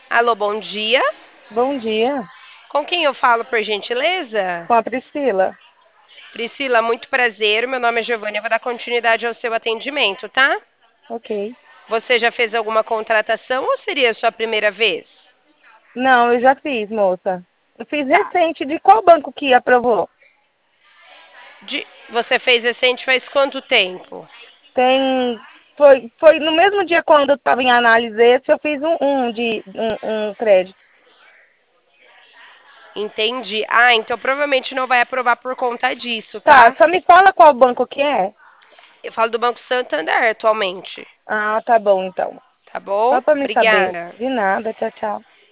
Alô, bom dia. Bom dia, Com quem eu falo, por gentileza? com a Priscila. Priscila, muito prazer. Meu nome é Giovanna. Eu vou dar continuidade ao seu atendimento, tá? Ok. Você já fez alguma contratação ou seria a sua primeira vez? Não, eu já fiz, moça. Eu fiz Tá. recente. De qual banco que aprovou? Você fez recente faz quanto tempo? Tem. Foi no mesmo dia quando eu estava em análise esse, eu fiz um crédito. Entendi. Ah, então provavelmente não vai aprovar por conta disso, Tá, tá? só me fala qual banco que é. Eu falo do Banco Santander atualmente. Ah, tá bom então. Tá bom? Só para me saber. Obrigada. De nada, tchau, tchau.